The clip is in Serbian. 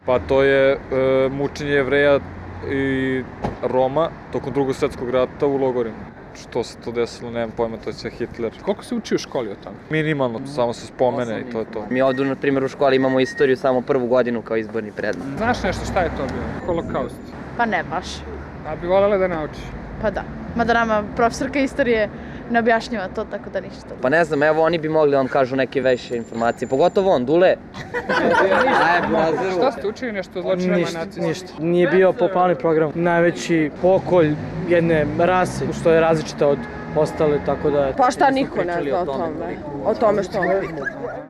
Pa to je mučenje Jevreja i Roma tokom Drugog svjetskog rata u logorima. Što se to desilo, nemam pojma, to je sve Hitler. Koliko se uči u školi o tome? Minimalno, samo se spomene i to je to. Mi ovdje, na primjer, u školi imamo istoriju samo prvu godinu kao izborni predmet. Znaš nešto šta je to bio? Holokaust? Pa ne baš. A bi voljela da naučiš? Pa da. Mada nama profesorka istorije ne objašnjava to, tako da ništa. Pa ne znam, evo oni bi mogli da vam kažu neke veće informacije, pogotovo on, Dule. Šta ste učili nešto o zločinama nacista? Ništa. Nije bio populárny program. Najveći pokolj jedne rase, što je različita od ostale, tako da... Pa šta niko ne zna o tome? O tome što on pita.